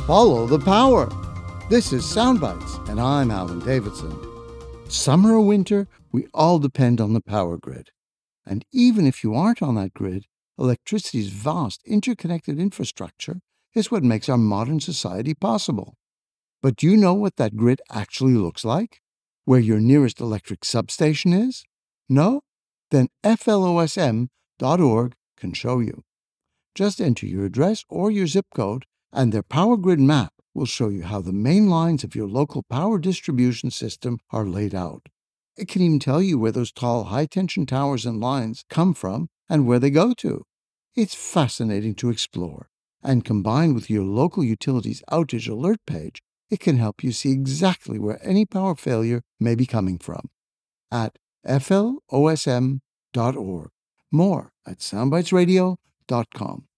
Follow the power. This is Soundbites, and I'm Alan Davidson. Summer or winter, we all depend on the power grid. And even if you aren't on that grid, electricity's vast interconnected infrastructure is what makes our modern society possible. But do you know what that grid actually looks like? Where your nearest electric substation is? No? Then flosm.org can show you. Just enter your address or your zip code, and their power grid map will show you how the main lines of your local power distribution system are laid out. It can even tell you where those tall, high-tension towers and lines come from and where they go to. It's fascinating to explore, and combined with your local utility's outage alert page, it can help you see exactly where any power failure may be coming from. At flosm.org. More at soundbitesradio.com.